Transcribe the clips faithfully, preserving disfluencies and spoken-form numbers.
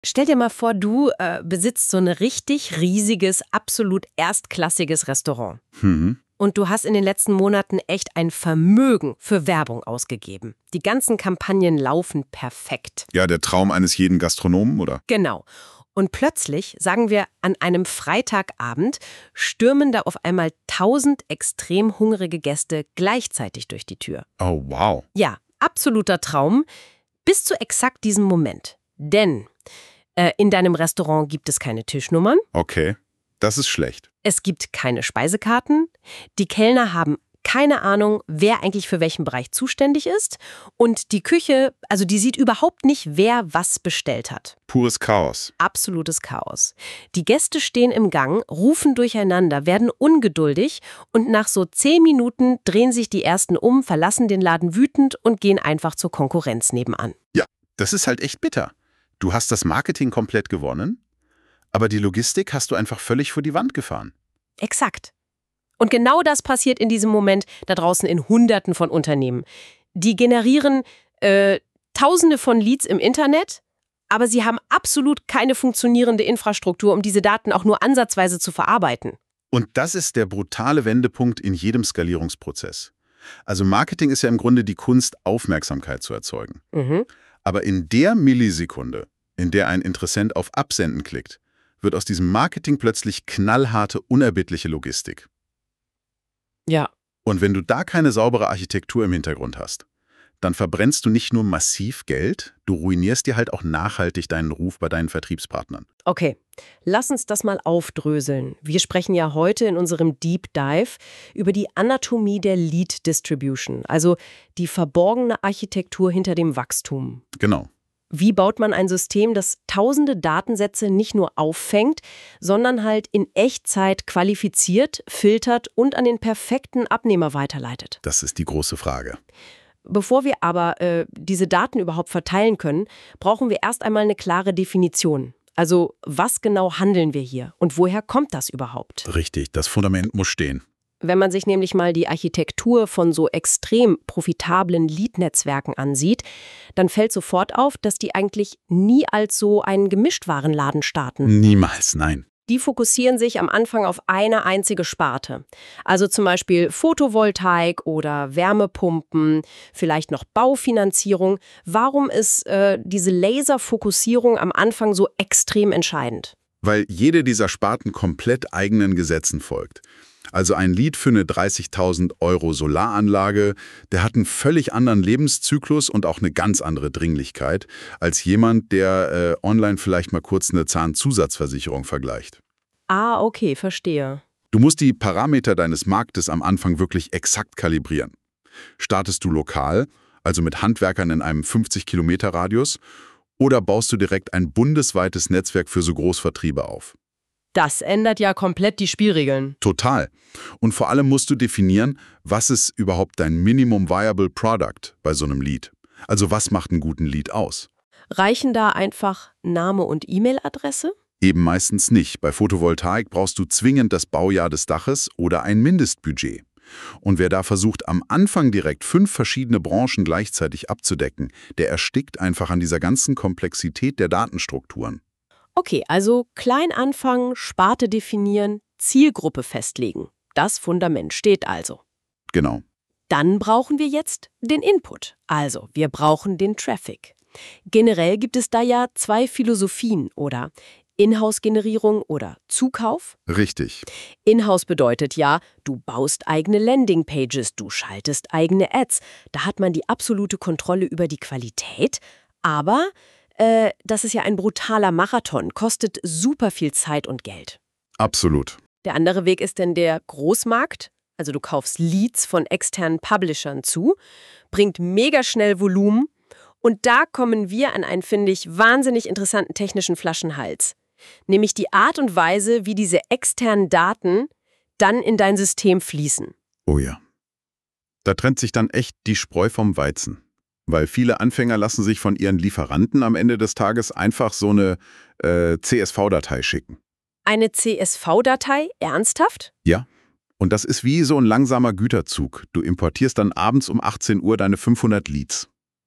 Stell dir mal vor, du äh, besitzt so ein richtig riesiges, absolut erstklassiges Restaurant. Mhm. Und du hast in den letzten Monaten echt ein Vermögen für Werbung ausgegeben. Die ganzen Kampagnen laufen perfekt. Ja, der Traum eines jeden Gastronomen, oder? Genau. Und plötzlich, sagen wir an einem Freitagabend, stürmen da auf einmal tausend extrem hungrige Gäste gleichzeitig durch die Tür. Oh, wow. Ja, absoluter Traum, bis zu exakt diesem Moment. Denn äh, in deinem Restaurant gibt es keine Tischnummern. Okay, das ist schlecht. Es gibt keine Speisekarten. Die Kellner haben keine Ahnung, wer eigentlich für welchen Bereich zuständig ist. Und die Küche, also die sieht überhaupt nicht, wer was bestellt hat. Pures Chaos. Absolutes Chaos. Die Gäste stehen im Gang, rufen durcheinander, werden ungeduldig und nach so zehn Minuten drehen sich die Ersten um, verlassen den Laden wütend und gehen einfach zur Konkurrenz nebenan. Ja, das ist halt echt bitter. Du hast das Marketing komplett gewonnen, aber die Logistik hast du einfach völlig vor die Wand gefahren. Exakt. Und genau das passiert in diesem Moment da draußen in Hunderten von Unternehmen. Die generieren äh, Tausende von Leads im Internet, aber sie haben absolut keine funktionierende Infrastruktur, um diese Daten auch nur ansatzweise zu verarbeiten. Und das ist der brutale Wendepunkt in jedem Skalierungsprozess. Also Marketing ist ja im Grunde die Kunst, Aufmerksamkeit zu erzeugen. Mhm. Aber in der Millisekunde, in der ein Interessent auf Absenden klickt, wird aus diesem Marketing plötzlich knallharte, unerbittliche Logistik. Ja. Und wenn du da keine saubere Architektur im Hintergrund hast, dann verbrennst du nicht nur massiv Geld, du ruinierst dir halt auch nachhaltig deinen Ruf bei deinen Vertriebspartnern. Okay, lass uns das mal aufdröseln. Wir sprechen ja heute in unserem Deep Dive über die Anatomie der Lead Distribution, also die verborgene Architektur hinter dem Wachstum. Genau. Wie baut man ein System, das tausende Datensätze nicht nur auffängt, sondern halt in Echtzeit qualifiziert, filtert und an den perfekten Abnehmer weiterleitet? Das ist die große Frage. Bevor wir aber äh, diese Daten überhaupt verteilen können, brauchen wir erst einmal eine klare Definition. Also was genau handeln wir hier und woher kommt das überhaupt? Richtig, das Fundament muss stehen. Wenn man sich nämlich mal die Architektur von so extrem profitablen Lead-Netzwerken ansieht, dann fällt sofort auf, dass die eigentlich nie als so einen Gemischtwarenladen starten. Niemals, nein. Die fokussieren sich am Anfang auf eine einzige Sparte. Also zum Beispiel Photovoltaik oder Wärmepumpen, vielleicht noch Baufinanzierung. Warum ist äh, diese Laserfokussierung am Anfang so extrem entscheidend? Weil jede dieser Sparten komplett eigenen Gesetzen folgt. Also ein Lead für eine dreißigtausend Euro Solaranlage, der hat einen völlig anderen Lebenszyklus und auch eine ganz andere Dringlichkeit als jemand, der äh, online vielleicht mal kurz eine Zahnzusatzversicherung vergleicht. Ah, okay, verstehe. Du musst die Parameter deines Marktes am Anfang wirklich exakt kalibrieren. Startest du lokal, also mit Handwerkern in einem fünfzig Kilometer Radius, oder baust du direkt ein bundesweites Netzwerk für so Großvertriebe auf? Das ändert ja komplett die Spielregeln. Total. Und vor allem musst du definieren, was ist überhaupt dein Minimum Viable Product bei so einem Lead? Also was macht einen guten Lead aus? Reichen da einfach Name und E-Mail-Adresse? Eben meistens nicht. Bei Photovoltaik brauchst du zwingend das Baujahr des Daches oder ein Mindestbudget. Und wer da versucht, am Anfang direkt fünf verschiedene Branchen gleichzeitig abzudecken, der erstickt einfach an dieser ganzen Komplexität der Datenstrukturen. Okay, also klein anfangen, Sparte definieren, Zielgruppe festlegen. Das Fundament steht also. Genau. Dann brauchen wir jetzt den Input. Also, wir brauchen den Traffic. Generell gibt es da ja zwei Philosophien, oder? Inhouse-Generierung oder Zukauf? Richtig. Inhouse bedeutet ja, du baust eigene Landingpages, du schaltest eigene Ads. Da hat man die absolute Kontrolle über die Qualität, aber Äh, das ist ja ein brutaler Marathon, kostet super viel Zeit und Geld. Absolut. Der andere Weg ist denn der Großmarkt. Also du kaufst Leads von externen Publishern zu, bringt mega schnell Volumen und da kommen wir an einen, finde ich, wahnsinnig interessanten technischen Flaschenhals. Nämlich die Art und Weise, wie diese externen Daten dann in dein System fließen. Oh ja. Da trennt sich dann echt die Spreu vom Weizen. Weil viele Anfänger lassen sich von ihren Lieferanten am Ende des Tages einfach so eine äh, C S V-Datei schicken. Eine C S V-Datei? Ernsthaft? Ja. Und das ist wie so ein langsamer Güterzug. Du importierst dann abends um achtzehn Uhr deine fünfhundert Leads.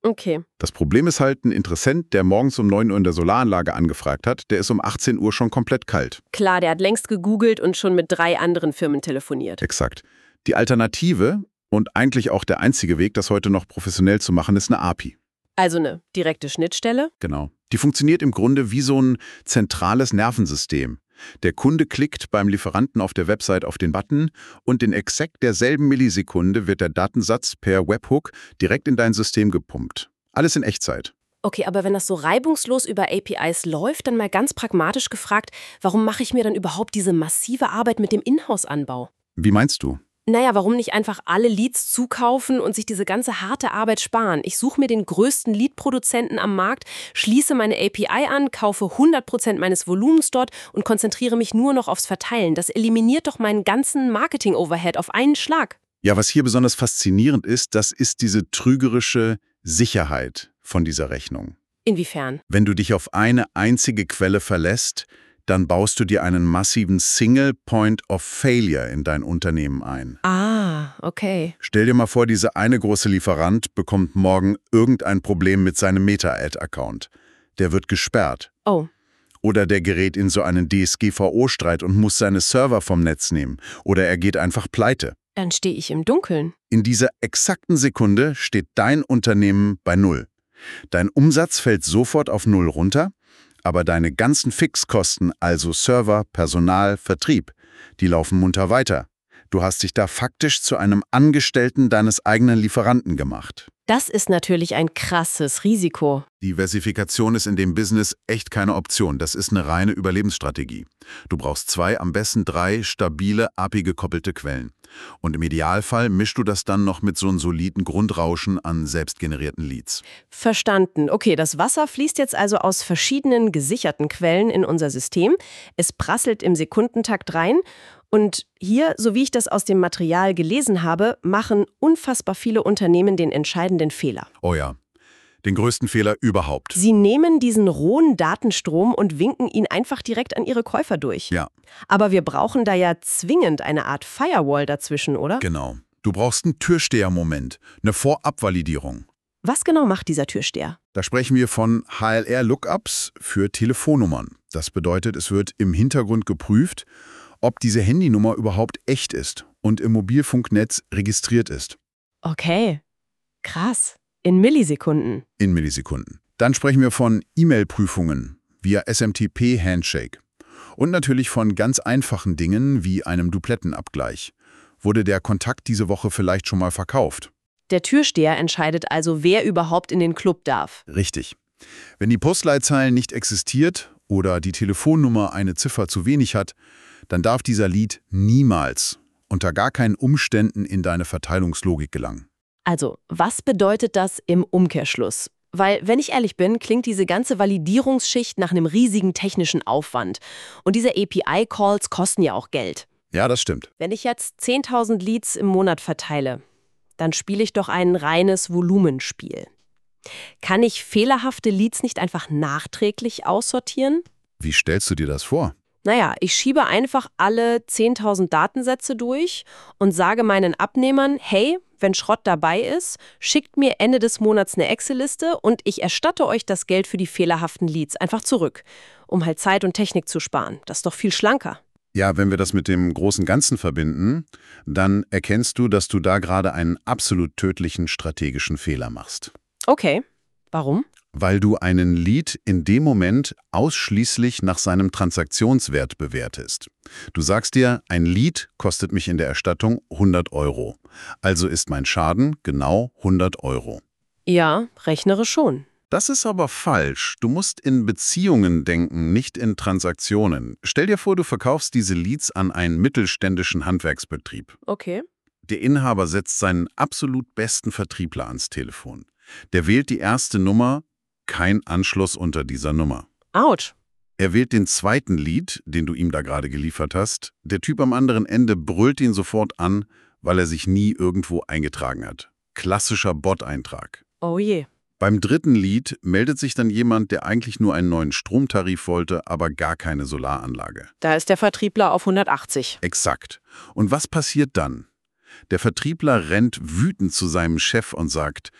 Okay. Das Problem ist halt, ein Interessent, der morgens um neun Uhr in der Solaranlage angefragt hat, der ist um achtzehn Uhr schon komplett kalt. Klar, der hat längst gegoogelt und schon mit drei anderen Firmen telefoniert. Exakt. Die Alternative und eigentlich auch der einzige Weg, das heute noch professionell zu machen, ist eine A P I. Also eine direkte Schnittstelle? Genau. Die funktioniert im Grunde wie so ein zentrales Nervensystem. Der Kunde klickt beim Lieferanten auf der Website auf den Button und in exakt derselben Millisekunde wird der Datensatz per Webhook direkt in dein System gepumpt. Alles in Echtzeit. Okay, aber wenn das so reibungslos über A P Is läuft, dann mal ganz pragmatisch gefragt, warum mache ich mir dann überhaupt diese massive Arbeit mit dem Inhouse-Anbau? Wie meinst du? Naja, warum nicht einfach alle Leads zukaufen und sich diese ganze harte Arbeit sparen? Ich suche mir den größten Lead-Produzenten am Markt, schließe meine A P I an, kaufe hundert Prozent meines Volumens dort und konzentriere mich nur noch aufs Verteilen. Das eliminiert doch meinen ganzen Marketing-Overhead auf einen Schlag. Ja, was hier besonders faszinierend ist, das ist diese trügerische Sicherheit von dieser Rechnung. Inwiefern? Wenn du dich auf eine einzige Quelle verlässt, dann baust du dir einen massiven Single Point of Failure in dein Unternehmen ein. Ah, okay. Stell dir mal vor, dieser eine große Lieferant bekommt morgen irgendein Problem mit seinem Meta-Ad-Account. Der wird gesperrt. Oh. Oder der gerät in so einen D S G V O-Streit und muss seine Server vom Netz nehmen. Oder er geht einfach pleite. Dann stehe ich im Dunkeln. In dieser exakten Sekunde steht dein Unternehmen bei Null. Dein Umsatz fällt sofort auf Null runter, aber deine ganzen Fixkosten, also Server, Personal, Vertrieb, die laufen munter weiter. Du hast dich da faktisch zu einem Angestellten deines eigenen Lieferanten gemacht. Das ist natürlich ein krasses Risiko. Diversifikation ist in dem Business echt keine Option. Das ist eine reine Überlebensstrategie. Du brauchst zwei, am besten drei stabile, A P I-gekoppelte Quellen. Und im Idealfall mischst du das dann noch mit so einem soliden Grundrauschen an selbstgenerierten Leads. Verstanden. Okay, das Wasser fließt jetzt also aus verschiedenen gesicherten Quellen in unser System. Es prasselt im Sekundentakt rein. Und hier, so wie ich das aus dem Material gelesen habe, machen unfassbar viele Unternehmen den entscheidenden Fehler. Oh ja, den größten Fehler überhaupt. Sie nehmen diesen rohen Datenstrom und winken ihn einfach direkt an ihre Käufer durch. Ja. Aber wir brauchen da ja zwingend eine Art Firewall dazwischen, oder? Genau. Du brauchst einen Türsteher-Moment, eine Vorabvalidierung. Was genau macht dieser Türsteher? Da sprechen wir von H L R-Lookups für Telefonnummern. Das bedeutet, es wird im Hintergrund geprüft, ob diese Handynummer überhaupt echt ist und im Mobilfunknetz registriert ist. Okay, krass. In Millisekunden. In Millisekunden. Dann sprechen wir von E-Mail-Prüfungen via S M T P-Handshake. Und natürlich von ganz einfachen Dingen wie einem Duplettenabgleich. Wurde der Kontakt diese Woche vielleicht schon mal verkauft? Der Türsteher entscheidet also, wer überhaupt in den Club darf. Richtig. Wenn die Postleitzahl nicht existiert oder die Telefonnummer eine Ziffer zu wenig hat, dann darf dieser Lead niemals, unter gar keinen Umständen in deine Verteilungslogik gelangen. Also, was bedeutet das im Umkehrschluss? Weil, wenn ich ehrlich bin, klingt diese ganze Validierungsschicht nach einem riesigen technischen Aufwand. Und diese A P I-Calls kosten ja auch Geld. Ja, das stimmt. Wenn ich jetzt zehntausend Leads im Monat verteile, dann spiele ich doch ein reines Volumenspiel. Kann ich fehlerhafte Leads nicht einfach nachträglich aussortieren? Wie stellst du dir das vor? Naja, ich schiebe einfach alle zehntausend Datensätze durch und sage meinen Abnehmern, hey, wenn Schrott dabei ist, schickt mir Ende des Monats eine Excel-Liste und ich erstatte euch das Geld für die fehlerhaften Leads einfach zurück, um halt Zeit und Technik zu sparen. Das ist doch viel schlanker. Ja, wenn wir das mit dem großen Ganzen verbinden, dann erkennst du, dass du da gerade einen absolut tödlichen strategischen Fehler machst. Okay, warum? Weil du einen Lead in dem Moment ausschließlich nach seinem Transaktionswert bewertest. Du sagst dir, ein Lead kostet mich in der Erstattung hundert Euro. Also ist mein Schaden genau hundert Euro. Ja, rechnere schon. Das ist aber falsch. Du musst in Beziehungen denken, nicht in Transaktionen. Stell dir vor, du verkaufst diese Leads an einen mittelständischen Handwerksbetrieb. Okay. Der Inhaber setzt seinen absolut besten Vertriebler ans Telefon. Der wählt die erste Nummer, kein Anschluss unter dieser Nummer. Autsch. Er wählt den zweiten Lead, den du ihm da gerade geliefert hast. Der Typ am anderen Ende brüllt ihn sofort an, weil er sich nie irgendwo eingetragen hat. Klassischer Bot-Eintrag. Oh je. Beim dritten Lead meldet sich dann jemand, der eigentlich nur einen neuen Stromtarif wollte, aber gar keine Solaranlage. Da ist der Vertriebler auf hundertachtzig. Exakt. Und was passiert dann? Der Vertriebler rennt wütend zu seinem Chef und sagt,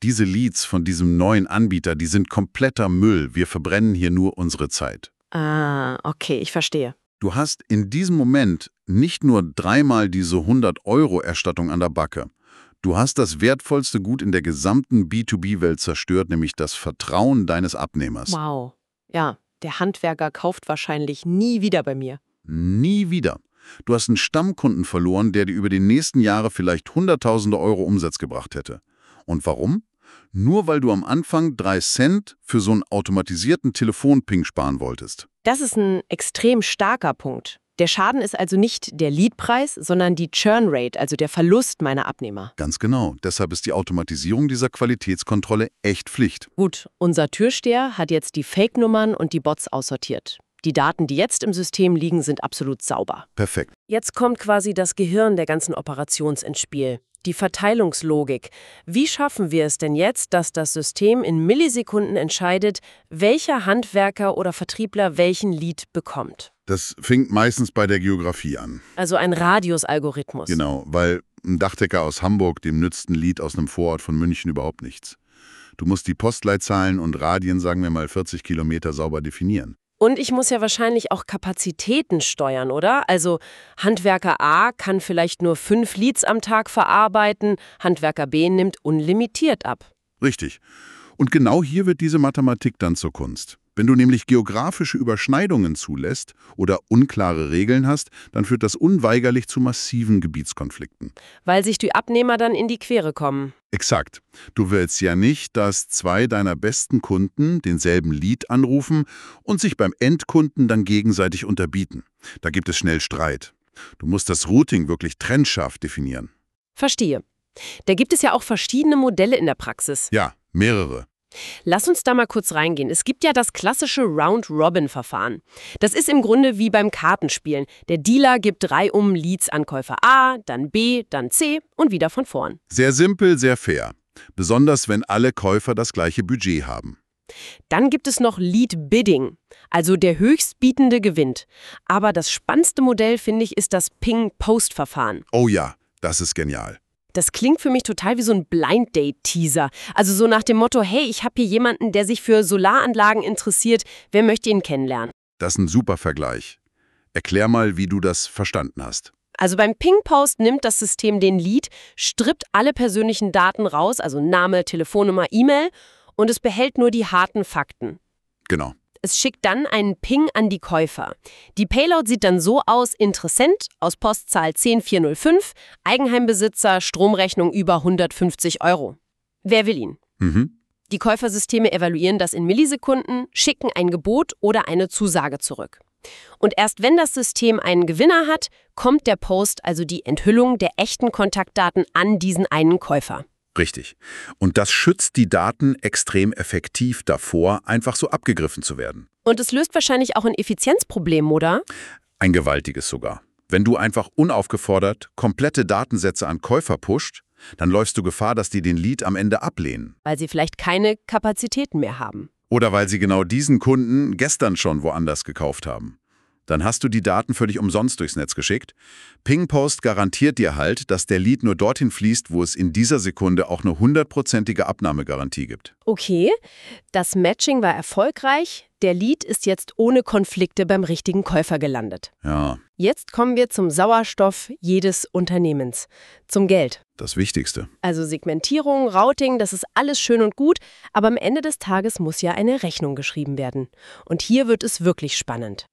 Diese Leads von diesem neuen Anbieter, die sind kompletter Müll. Wir verbrennen hier nur unsere Zeit. Ah, okay, ich verstehe. Du hast in diesem Moment nicht nur dreimal diese hundert Euro Erstattung an der Backe. Du hast das wertvollste Gut in der gesamten B zwei B-Welt zerstört, nämlich das Vertrauen deines Abnehmers. Wow. Ja, der Handwerker kauft wahrscheinlich nie wieder bei mir. Nie wieder. Du hast einen Stammkunden verloren, der dir über die nächsten Jahre vielleicht Hunderttausende Euro Umsatz gebracht hätte. Und warum? Nur weil du am Anfang drei Cent für so einen automatisierten Telefonping sparen wolltest. Das ist ein extrem starker Punkt. Der Schaden ist also nicht der Leadpreis, sondern die Churn Rate, also der Verlust meiner Abnehmer. Ganz genau. Deshalb ist die Automatisierung dieser Qualitätskontrolle echt Pflicht. Gut, unser Türsteher hat jetzt die Fake-Nummern und die Bots aussortiert. Die Daten, die jetzt im System liegen, sind absolut sauber. Perfekt. Jetzt kommt quasi das Gehirn der ganzen Operations ins Spiel. Die Verteilungslogik. Wie schaffen wir es denn jetzt, dass das System in Millisekunden entscheidet, welcher Handwerker oder Vertriebler welchen Lead bekommt? Das fängt meistens bei der Geografie an. Also ein Radiusalgorithmus. Genau, weil ein Dachdecker aus Hamburg, dem nützt ein Lied aus einem Vorort von München überhaupt nichts. Du musst die Postleitzahlen und Radien, sagen wir mal vierzig Kilometer, sauber definieren. Und ich muss ja wahrscheinlich auch Kapazitäten steuern, oder? Also Handwerker A kann vielleicht nur fünf Leads am Tag verarbeiten, Handwerker B nimmt unlimitiert ab. Richtig. Und genau hier wird diese Mathematik dann zur Kunst. Wenn du nämlich geografische Überschneidungen zulässt oder unklare Regeln hast, dann führt das unweigerlich zu massiven Gebietskonflikten. Weil sich die Abnehmer dann in die Quere kommen. Exakt. Du willst ja nicht, dass zwei deiner besten Kunden denselben Lead anrufen und sich beim Endkunden dann gegenseitig unterbieten. Da gibt es schnell Streit. Du musst das Routing wirklich trennscharf definieren. Verstehe. Da gibt es ja auch verschiedene Modelle in der Praxis. Ja, mehrere. Lass uns da mal kurz reingehen. Es gibt ja das klassische Round-Robin-Verfahren. Das ist im Grunde wie beim Kartenspielen. Der Dealer gibt drei um Leads an Käufer A, dann B, dann C und wieder von vorn. Sehr simpel, sehr fair. Besonders wenn alle Käufer das gleiche Budget haben. Dann gibt es noch Lead-Bidding, also der Höchstbietende gewinnt. Aber das spannendste Modell, finde ich, ist das Ping-Post-Verfahren. Oh ja, das ist genial. Das klingt für mich total wie so ein Blind-Date-Teaser. Also so nach dem Motto, hey, ich habe hier jemanden, der sich für Solaranlagen interessiert. Wer möchte ihn kennenlernen? Das ist ein super Vergleich. Erklär mal, wie du das verstanden hast. Also beim Ping-Post nimmt das System den Lead, strippt alle persönlichen Daten raus, also Name, Telefonnummer, E-Mail, und es behält nur die harten Fakten. Genau. Es schickt dann einen Ping an die Käufer. Die Payload sieht dann so aus: Interessent aus Postzahl zehn vier null fünf, Eigenheimbesitzer, Stromrechnung über hundertfünfzig Euro. Wer will ihn? Mhm. Die Käufersysteme evaluieren das in Millisekunden, schicken ein Gebot oder eine Zusage zurück. Und erst wenn das System einen Gewinner hat, kommt der Post, also die Enthüllung der echten Kontaktdaten, an diesen einen Käufer. Richtig. Und das schützt die Daten extrem effektiv davor, einfach so abgegriffen zu werden. Und es löst wahrscheinlich auch ein Effizienzproblem, oder? Ein gewaltiges sogar. Wenn du einfach unaufgefordert komplette Datensätze an Käufer pusht, dann läufst du Gefahr, dass die den Lead am Ende ablehnen. Weil sie vielleicht keine Kapazitäten mehr haben. Oder weil sie genau diesen Kunden gestern schon woanders gekauft haben. Dann hast du die Daten völlig umsonst durchs Netz geschickt. Ping-Post garantiert dir halt, dass der Lead nur dorthin fließt, wo es in dieser Sekunde auch eine hundertprozentige Abnahmegarantie gibt. Okay, das Matching war erfolgreich. Der Lead ist jetzt ohne Konflikte beim richtigen Käufer gelandet. Ja. Jetzt kommen wir zum Sauerstoff jedes Unternehmens, zum Geld. Das Wichtigste. Also Segmentierung, Routing, das ist alles schön und gut, aber am Ende des Tages muss ja eine Rechnung geschrieben werden. Und hier wird es wirklich spannend.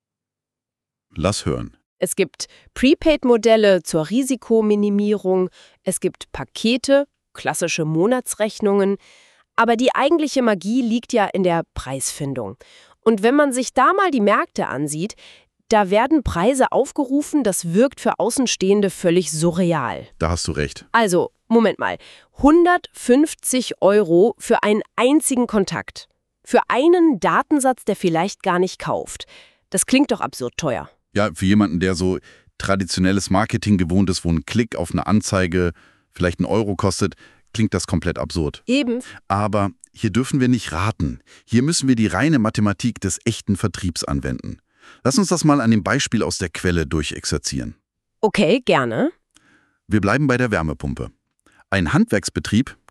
Lass hören. Es gibt Prepaid-Modelle zur Risikominimierung, es gibt Pakete, klassische Monatsrechnungen, aber die eigentliche Magie liegt ja in der Preisfindung. Und wenn man sich da mal die Märkte ansieht, da werden Preise aufgerufen, das wirkt für Außenstehende völlig surreal. Da hast du recht. Also, Moment mal, hundertfünfzig Euro für einen einzigen Kontakt. Für einen Datensatz, der vielleicht gar nicht kauft. Das klingt doch absurd teuer. Ja, für jemanden, der so traditionelles Marketing gewohnt ist, wo ein Klick auf eine Anzeige vielleicht einen Euro kostet, klingt das komplett absurd. Eben. Aber hier dürfen wir nicht raten. Hier müssen wir die reine Mathematik des echten Vertriebs anwenden. Lass uns das mal an dem Beispiel aus der Quelle durchexerzieren. Okay, gerne. Wir bleiben bei der Wärmepumpe. Ein Handwerksbetrieb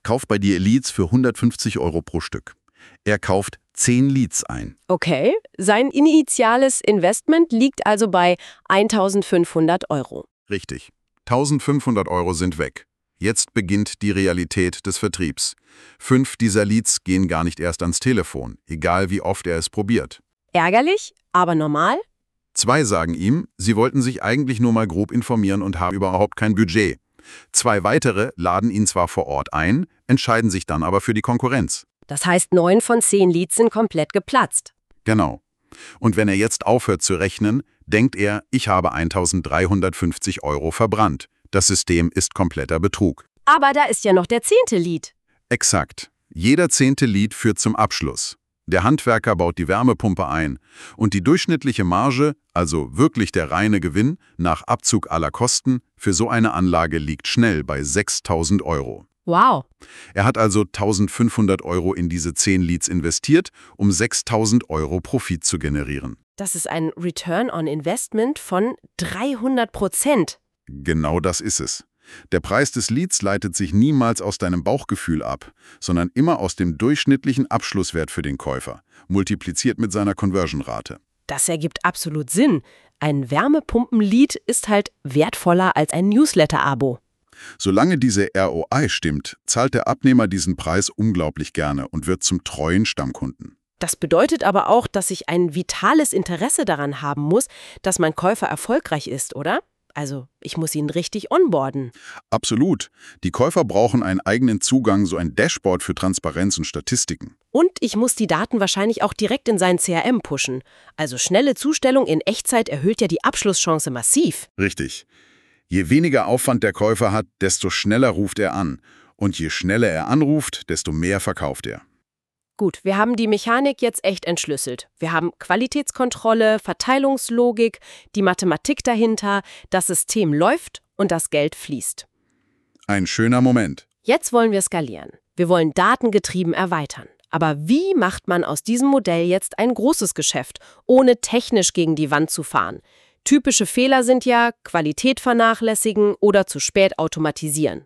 kauft bei dir Leads für hundertfünfzig Euro pro Stück. Er kauft zehn Leads ein. Okay, sein initiales Investment liegt also bei eintausendfünfhundert Euro. Richtig. eintausendfünfhundert Euro sind weg. Jetzt beginnt die Realität des Vertriebs. Fünf dieser Leads gehen gar nicht erst ans Telefon, egal wie oft er es probiert. Ärgerlich, aber normal? Zwei sagen ihm, sie wollten sich eigentlich nur mal grob informieren und haben überhaupt kein Budget. Zwei weitere laden ihn zwar vor Ort ein, entscheiden sich dann aber für die Konkurrenz. Das heißt, neun von zehn Leads sind komplett geplatzt. Genau. Und wenn er jetzt aufhört zu rechnen, denkt er, ich habe eintausenddreihundertfünfzig Euro verbrannt. Das System ist kompletter Betrug. Aber da ist ja noch der zehnte Lead. Exakt. Jeder zehnte Lead führt zum Abschluss. Der Handwerker baut die Wärmepumpe ein und die durchschnittliche Marge, also wirklich der reine Gewinn, nach Abzug aller Kosten, für so eine Anlage liegt schnell bei sechstausend Euro. Wow. Er hat also eintausendfünfhundert Euro in diese zehn Leads investiert, um sechstausend Euro Profit zu generieren. Das ist ein Return on Investment von dreihundert Prozent. Genau das ist es. Der Preis des Leads leitet sich niemals aus deinem Bauchgefühl ab, sondern immer aus dem durchschnittlichen Abschlusswert für den Käufer, multipliziert mit seiner Conversion-Rate. Das ergibt absolut Sinn. Ein Wärmepumpen-Lead ist halt wertvoller als ein Newsletter-Abo. Solange diese R O I stimmt, zahlt der Abnehmer diesen Preis unglaublich gerne und wird zum treuen Stammkunden. Das bedeutet aber auch, dass ich ein vitales Interesse daran haben muss, dass mein Käufer erfolgreich ist, oder? Also, ich muss ihn richtig onboarden. Absolut. Die Käufer brauchen einen eigenen Zugang, so ein Dashboard für Transparenz und Statistiken. Und ich muss die Daten wahrscheinlich auch direkt in sein C R M pushen. Also schnelle Zustellung in Echtzeit erhöht ja die Abschlusschance massiv. Richtig. Je weniger Aufwand der Käufer hat, desto schneller ruft er an. Und je schneller er anruft, desto mehr verkauft er. Gut, wir haben die Mechanik jetzt echt entschlüsselt. Wir haben Qualitätskontrolle, Verteilungslogik, die Mathematik dahinter, das System läuft und das Geld fließt. Ein schöner Moment. Jetzt wollen wir skalieren. Wir wollen datengetrieben erweitern. Aber wie macht man aus diesem Modell jetzt ein großes Geschäft, ohne technisch gegen die Wand zu fahren? Typische Fehler sind ja Qualität vernachlässigen oder zu spät automatisieren.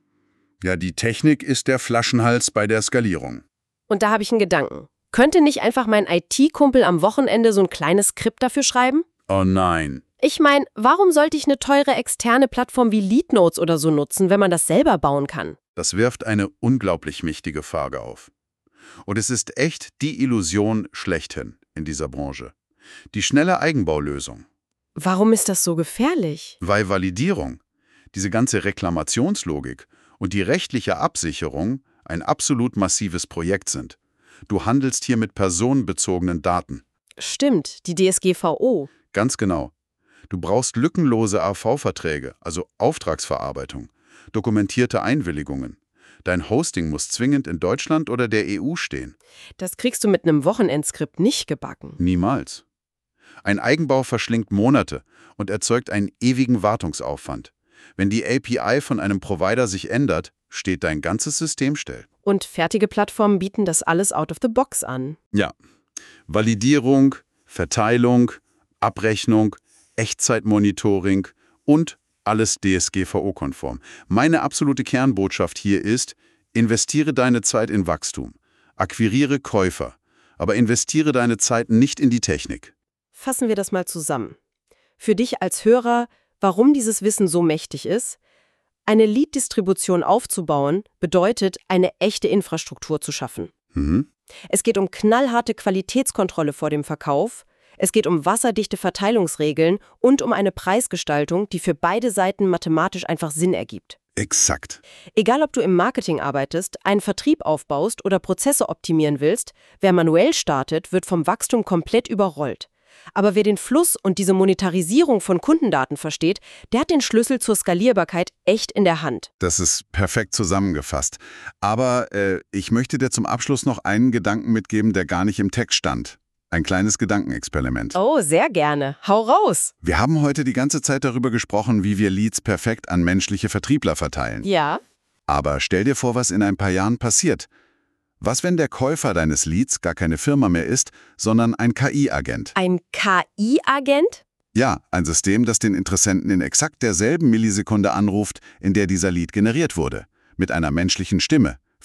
Ja, die Technik ist der Flaschenhals bei der Skalierung. Und da habe ich einen Gedanken. Könnte nicht einfach mein I T-Kumpel am Wochenende so ein kleines Skript dafür schreiben? Oh nein. Ich meine, warum sollte ich eine teure externe Plattform wie Leadnotes oder so nutzen, wenn man das selber bauen kann? Das wirft eine unglaublich mächtige Frage auf. Und es ist echt die Illusion schlechthin in dieser Branche. Die schnelle Eigenbaulösung. Warum ist das so gefährlich? Weil Validierung, diese ganze Reklamationslogik und die rechtliche Absicherung ein absolut massives Projekt sind. Du handelst hier mit personenbezogenen Daten. Stimmt, die D S G V O. Ganz genau. Du brauchst lückenlose A V-Verträge, also Auftragsverarbeitung, dokumentierte Einwilligungen. Dein Hosting muss zwingend in Deutschland oder der E U stehen. Das kriegst du mit einem Wochenendskript nicht gebacken. Niemals. Ein Eigenbau verschlingt Monate und erzeugt einen ewigen Wartungsaufwand. Wenn die A P I von einem Provider sich ändert, steht dein ganzes System still. Und fertige Plattformen bieten das alles out of the box an. Ja. Validierung, Verteilung, Abrechnung, Echtzeitmonitoring und alles D S G V O-konform. Meine absolute Kernbotschaft hier ist, investiere deine Zeit in Wachstum, akquiriere Käufer, aber investiere deine Zeit nicht in die Technik. Fassen wir das mal zusammen. Für dich als Hörer, warum dieses Wissen so mächtig ist? Eine Lead-Distribution aufzubauen, bedeutet, eine echte Infrastruktur zu schaffen. Mhm. Es geht um knallharte Qualitätskontrolle vor dem Verkauf, es geht um wasserdichte Verteilungsregeln und um eine Preisgestaltung, die für beide Seiten mathematisch einfach Sinn ergibt. Exakt. Egal, ob du im Marketing arbeitest, einen Vertrieb aufbaust oder Prozesse optimieren willst, wer manuell startet, wird vom Wachstum komplett überrollt. Aber wer den Fluss und diese Monetarisierung von Kundendaten versteht, der hat den Schlüssel zur Skalierbarkeit echt in der Hand. Das ist perfekt zusammengefasst. Aber äh, ich möchte dir zum Abschluss noch einen Gedanken mitgeben, der gar nicht im Text stand. Ein kleines Gedankenexperiment. Oh, sehr gerne. Hau raus. Wir haben heute die ganze Zeit darüber gesprochen, wie wir Leads perfekt an menschliche Vertriebler verteilen. Ja. Aber stell dir vor, was in ein paar Jahren passiert. Was, wenn der Käufer deines Leads gar keine Firma mehr ist, sondern ein K I-Agent? Ein K I-Agent? Ja, ein System, das den Interessenten in exakt derselben Millisekunde anruft, in der dieser Lead generiert wurde. Mit einer menschlichen Stimme,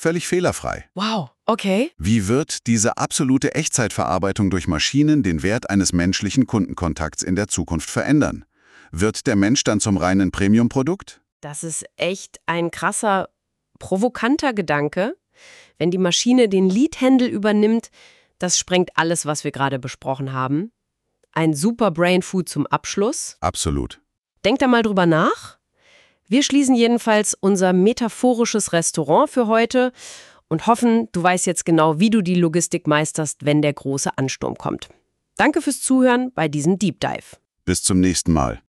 völlig fehlerfrei. Wow, okay. Wie wird diese absolute Echtzeitverarbeitung durch Maschinen den Wert eines menschlichen Kundenkontakts in der Zukunft verändern? Wird der Mensch dann zum reinen Premium-Produkt? Das ist echt ein krasser, provokanter Gedanke. Wenn die Maschine den Lead-Handle übernimmt, das sprengt alles, was wir gerade besprochen haben. Ein super Brain-Food zum Abschluss. Absolut. Denk da mal drüber nach. Wir schließen jedenfalls unser metaphorisches Restaurant für heute und hoffen, du weißt jetzt genau, wie du die Logistik meisterst, wenn der große Ansturm kommt. Danke fürs Zuhören bei diesem Deep Dive. Bis zum nächsten Mal.